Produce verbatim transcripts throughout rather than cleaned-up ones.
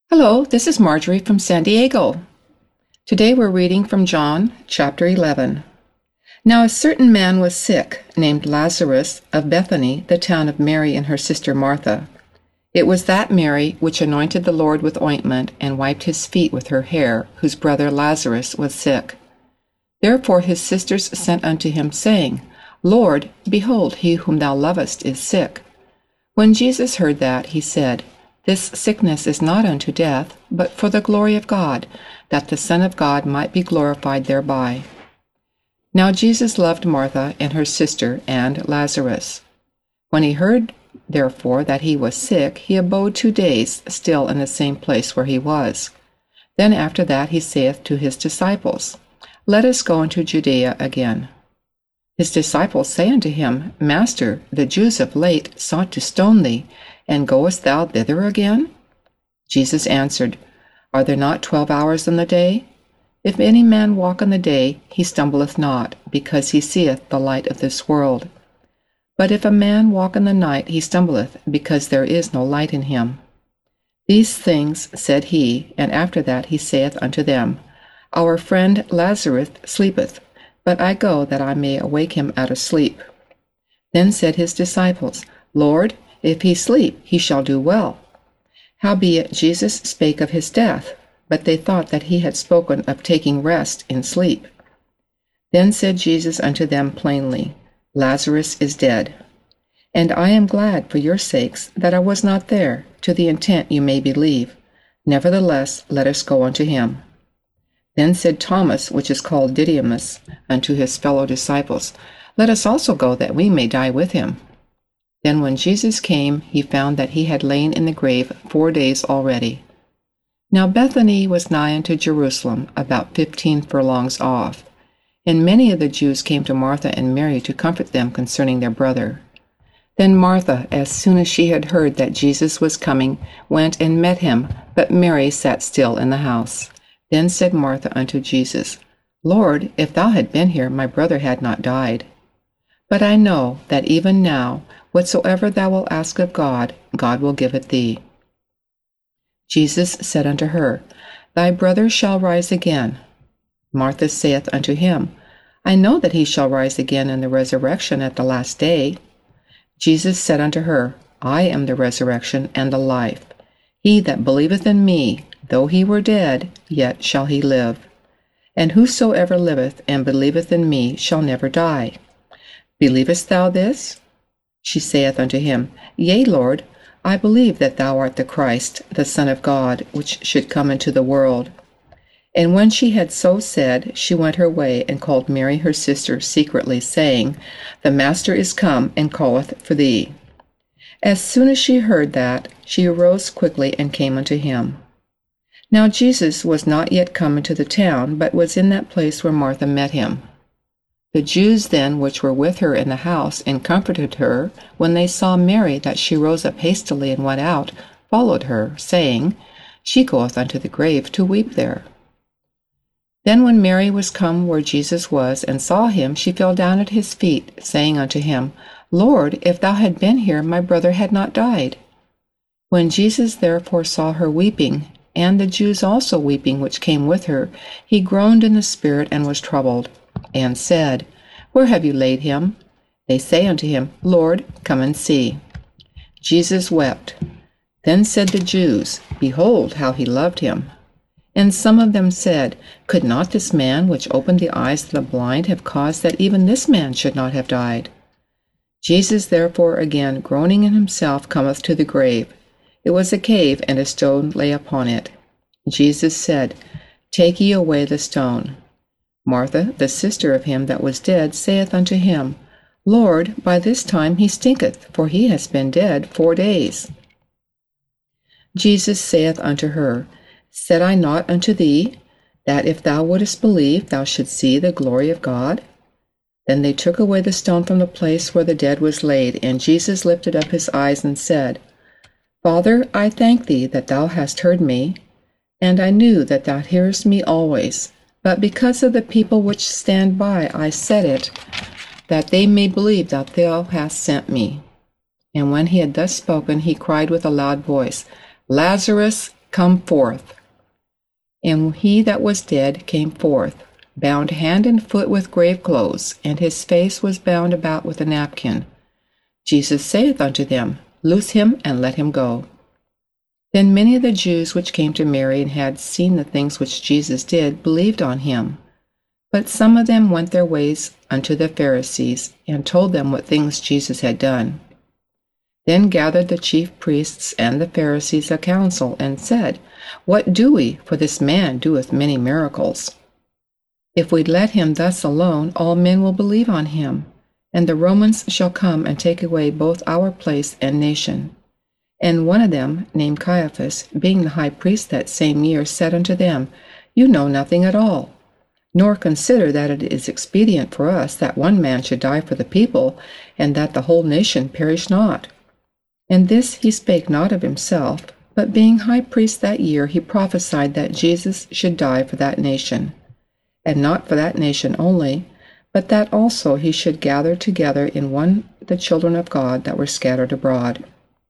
Hello, this is Marjorie from San Diego. Today we're reading from John chapter eleven. Now a certain man was sick, named Lazarus, of Bethany, the town of Mary and her sister Martha. It was that Mary which anointed the Lord with ointment and wiped his feet with her hair, whose brother Lazarus was sick. Therefore his sisters sent unto him, saying, Lord, behold, he whom thou lovest is sick. When Jesus heard that, he said, This sickness is not unto death, but for the glory of God, that the Son of God might be glorified thereby. Now Jesus loved Martha and her sister and Lazarus. When he heard, therefore, that he was sick, he abode two days still in the same place where he was. Then after that he saith to his disciples, Let us go into Judea again. His disciples say unto him, Master, the Jews of late sought to stone thee, and goest thou thither again? Jesus answered, Are there not twelve hours in the day? If any man walk in the day, he stumbleth not, because he seeth the light of this world. But if a man walk in the night, he stumbleth, because there is no light in him. These things said he, and after that he saith unto them, Our friend Lazarus sleepeth, but I go that I may awake him out of sleep. Then said his disciples, Lord, if he sleep, he shall do well. Howbeit Jesus spake of his death, but they thought that he had spoken of taking rest in sleep. Then said Jesus unto them plainly, Lazarus is dead. And I am glad for your sakes that I was not there, to the intent you may believe. Nevertheless, let us go unto him. Then said Thomas, which is called Didymus, unto his fellow disciples, Let us also go, that we may die with him. Then when Jesus came, he found that he had lain in the grave four days already. Now Bethany was nigh unto Jerusalem, about fifteen furlongs off. And many of the Jews came to Martha and Mary to comfort them concerning their brother. Then Martha, as soon as she had heard that Jesus was coming, went and met him, but Mary sat still in the house. Then said Martha unto Jesus, Lord, if thou had been here, my brother had not died. But I know that even now, whatsoever thou wilt ask of God, God will give it thee. Jesus said unto her, Thy brother shall rise again. Martha saith unto him, I know that he shall rise again in the resurrection at the last day. Jesus said unto her, I am the resurrection and the life. He that believeth in me, though he were dead, yet shall he live. And whosoever liveth and believeth in me shall never die. Believest thou this? She saith unto him, Yea, Lord, I believe that thou art the Christ, the Son of God, which should come into the world. And when she had so said, she went her way, and called Mary her sister secretly, saying, The Master is come, and calleth for thee. As soon as she heard that, she arose quickly and came unto him. Now Jesus was not yet come into the town, but was in that place where Martha met him. The Jews then which were with her in the house, and comforted her, when they saw Mary, that she rose up hastily and went out, followed her, saying, She goeth unto the grave to weep there. Then when Mary was come where Jesus was, and saw him, she fell down at his feet, saying unto him, Lord, if thou had been here, my brother had not died. When Jesus therefore saw her weeping, and the Jews also weeping which came with her, he groaned in the spirit, and was troubled, and said, Where have you laid him? They say unto him, Lord, come and see. Jesus wept. Then said the Jews, Behold how he loved him. And some of them said, Could not this man which opened the eyes of the blind have caused that even this man should not have died? Jesus therefore again, groaning in himself, cometh to the grave. It was a cave, and a stone lay upon it. Jesus said, Take ye away the stone. Martha, the sister of him that was dead, saith unto him, Lord, by this time he stinketh, for he has been dead four days. Jesus saith unto her, Said I not unto thee, that if thou wouldest believe, thou shouldst see the glory of God? Then they took away the stone from the place where the dead was laid, and Jesus lifted up his eyes and said, Father, I thank thee that thou hast heard me, and I knew that thou hearest me always. But because of the people which stand by, I said it, that they may believe that thou hast sent me. And when he had thus spoken, he cried with a loud voice, Lazarus, Come forth. And he that was dead came forth, bound hand and foot with grave clothes, and his face was bound about with a napkin. Jesus saith unto them, Loose him, and let him go. Then many of the Jews which came to Mary and had seen the things which Jesus did believed on him. But some of them went their ways unto the Pharisees, and told them what things Jesus had done. Then gathered the chief priests and the Pharisees a council, and said, What do we? For this man doeth many miracles. If we let him thus alone, all men will believe on him, and the Romans shall come and take away both our place and nation. And one of them, named Caiaphas, being the high priest that same year, said unto them, You know nothing at all, nor consider that it is expedient for us that one man should die for the people, and that the whole nation perish not. And this he spake not of himself, but being high priest that year, he prophesied that Jesus should die for that nation, and not for that nation only, but that also he should gather together in one the children of God that were scattered abroad.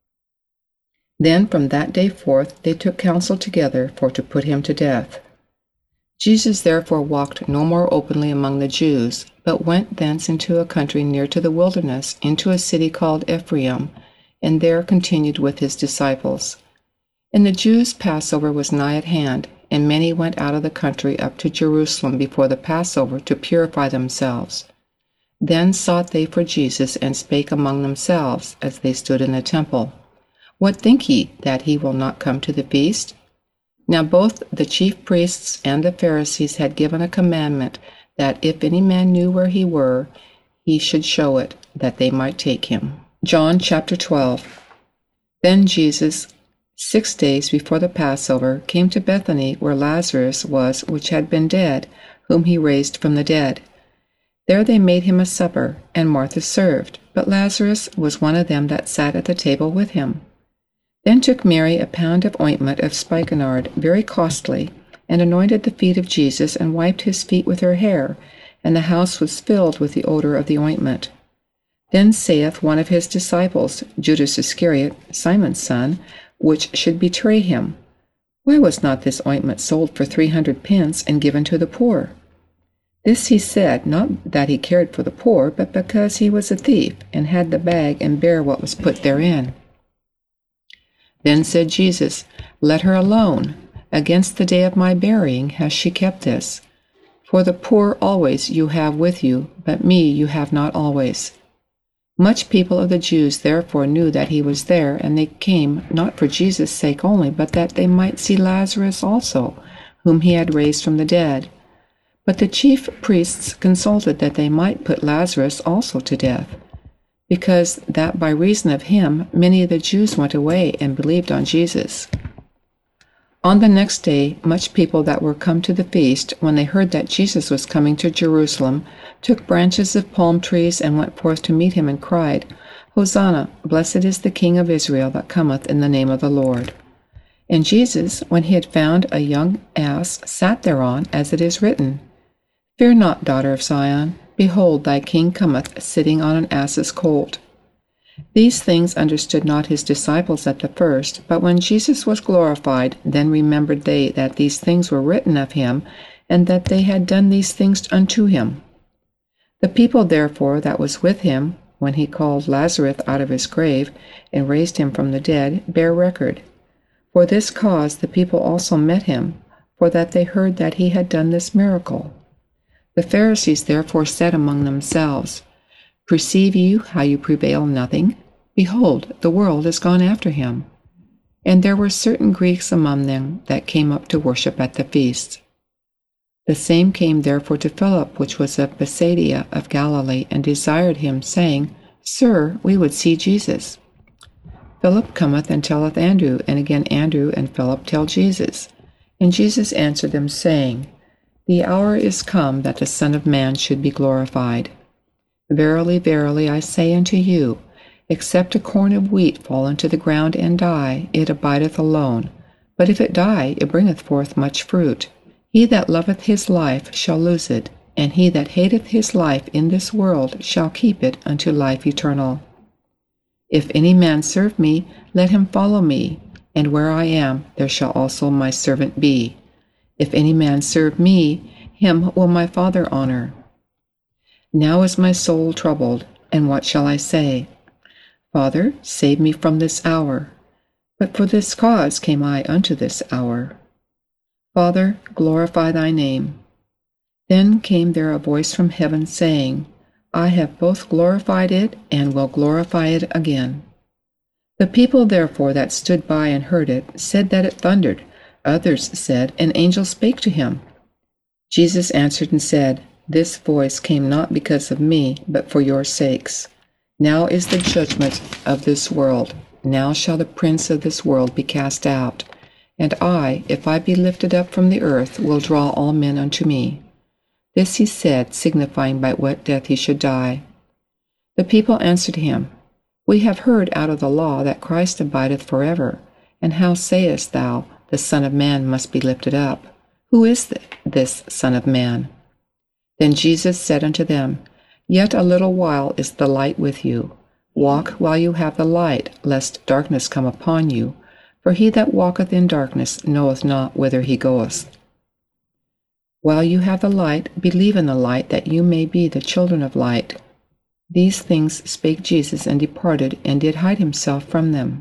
Then from that day forth they took counsel together for to put him to death. Jesus therefore walked no more openly among the Jews, but went thence into a country near to the wilderness, into a city called Ephraim, and there continued with his disciples. And the Jews' Passover was nigh at hand, and many went out of the country up to Jerusalem before the Passover to purify themselves. Then sought they for Jesus, and spake among themselves, as they stood in the temple, What think ye, that he will not come to the feast? Now both the chief priests and the Pharisees had given a commandment, that if any man knew where he were, he should show it, that they might take him. John chapter twelve. Then Jesus, six days before the Passover, came to Bethany, where Lazarus was, which had been dead, whom he raised from the dead. There they made him a supper, and Martha served, but Lazarus was one of them that sat at the table with him. Then took Mary a pound of ointment of spikenard, very costly, and anointed the feet of Jesus, and wiped his feet with her hair, and the house was filled with the odor of the ointment. Then saith one of his disciples, Judas Iscariot, Simon's son, which should betray him, Why was not this ointment sold for three hundred pence, and given to the poor? This he said, not that he cared for the poor, but because he was a thief, and had the bag, and bare what was put therein. Then said Jesus, Let her alone. Against the day of my burying has she kept this. For the poor always you have with you, but me you have not always. Much people of the Jews therefore knew that he was there, and they came, not for Jesus' sake only, but that they might see Lazarus also, whom he had raised from the dead. But the chief priests consulted that they might put Lazarus also to death, because that by reason of him many of the Jews went away and believed on Jesus. On the next day, much people that were come to the feast, when they heard that Jesus was coming to Jerusalem, took branches of palm trees and went forth to meet him, and cried, Hosanna, blessed is the King of Israel that cometh in the name of the Lord. And Jesus, when he had found a young ass, sat thereon, as it is written, Fear not, daughter of Zion, behold, thy king cometh, sitting on an ass's colt. These things understood not his disciples at the first, but when Jesus was glorified, then remembered they that these things were written of him, and that they had done these things unto him. The people therefore that was with him, when he called Lazarus out of his grave, and raised him from the dead, bear record. For this cause the people also met him, for that they heard that he had done this miracle. The Pharisees therefore said among themselves, Perceive you how you prevail nothing? Behold, the world is gone after him. And there were certain Greeks among them that came up to worship at the feast. The same came therefore to Philip, which was of Bethsaida of Galilee, and desired him, saying, Sir, we would see Jesus. Philip cometh and telleth Andrew, and again Andrew and Philip tell Jesus. And Jesus answered them, saying, The hour is come that the Son of Man should be glorified. Verily, verily, I say unto you, except a corn of wheat fall into the ground and die, it abideth alone. But if it die, it bringeth forth much fruit. He that loveth his life shall lose it, and he that hateth his life in this world shall keep it unto life eternal. If any man serve me, let him follow me. and where I am, there shall also my servant be. If any man serve me, him will my Father honor. Now is my soul troubled, and what shall I say? Father, save me from this hour. But for this cause came I unto this hour. Father, glorify thy name. Then came there a voice from heaven, saying, I have both glorified it, and will glorify it again. The people therefore that stood by and heard it said that it thundered. Others said, An angel spake to him. Jesus answered and said, This voice came not because of me, but for your sakes. Now is the judgment of this world. Now shall the prince of this world be cast out. And I, if I be lifted up from the earth, will draw all men unto me. This he said, signifying by what death he should die. The people answered him, We have heard out of the law that Christ abideth forever. And how sayest thou, the Son of Man must be lifted up? Who is this Son of Man? Then Jesus said unto them, Yet a little while is the light with you. Walk while you have the light, lest darkness come upon you. For he that walketh in darkness knoweth not whither he goeth. While you have the light, believe in the light, that you may be the children of light. These things spake Jesus, and departed, and did hide himself from them.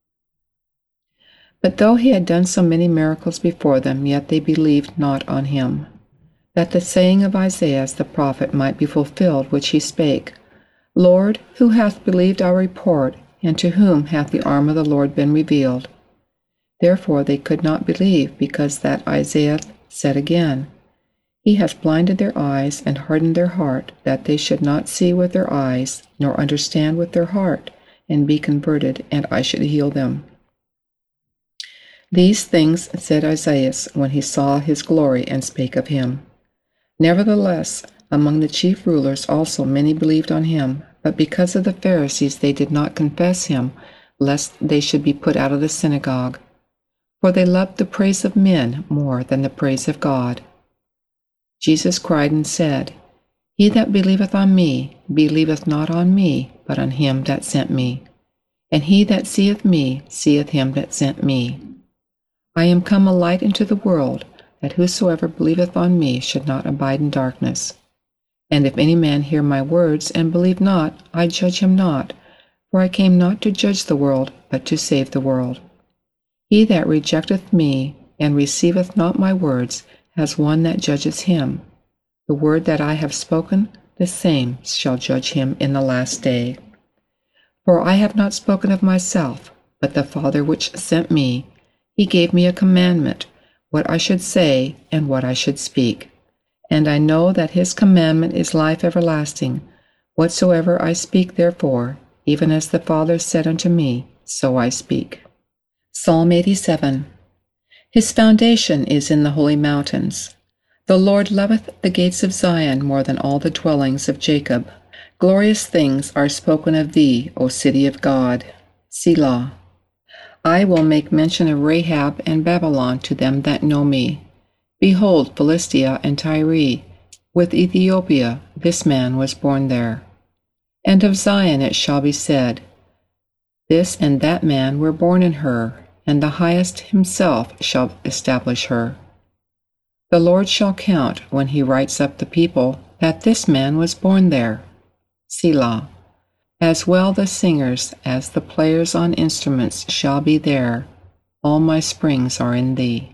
But though he had done so many miracles before them, yet they believed not on him, that the saying of Isaiah the prophet might be fulfilled, which he spake, Lord, who hath believed our report, and to whom hath the arm of the Lord been revealed? Therefore they could not believe, because that Isaiah said again, He hath blinded their eyes, and hardened their heart, that they should not see with their eyes, nor understand with their heart, and be converted, and I should heal them. These things said Isaiah when he saw his glory, and spake of him. Nevertheless, among the chief rulers also many believed on him, but because of the Pharisees they did not confess him, lest they should be put out of the synagogue. For they loved the praise of men more than the praise of God. Jesus cried and said, He that believeth on me, believeth not on me, but on him that sent me. And he that seeth me, seeth him that sent me. I am come a light into the world, that whosoever believeth on me should not abide in darkness. And if any man hear my words, and believe not, I judge him not, for I came not to judge the world, but to save the world. He that rejecteth me, and receiveth not my words, has one that judges him. The word that I have spoken, the same shall judge him in the last day. For I have not spoken of myself, but the Father which sent me, he gave me a commandment, what I should say, and what I should speak. And I know that his commandment is life everlasting. Whatsoever I speak therefore, even as the Father said unto me, so I speak. Psalm eighty-seven. His foundation is in the holy mountains. The Lord loveth the gates of Zion more than all the dwellings of Jacob. Glorious things are spoken of thee, O city of God. Selah. I will make mention of Rahab and Babylon to them that know me. Behold, Philistia and Tyre, with Ethiopia, this man was born there. And of Zion it shall be said, This and that man were born in her, and the highest himself shall establish her. The Lord shall count, when he writes up the people, that this man was born there. Selah. As well the singers as the players on instruments shall be there. All my springs are in thee.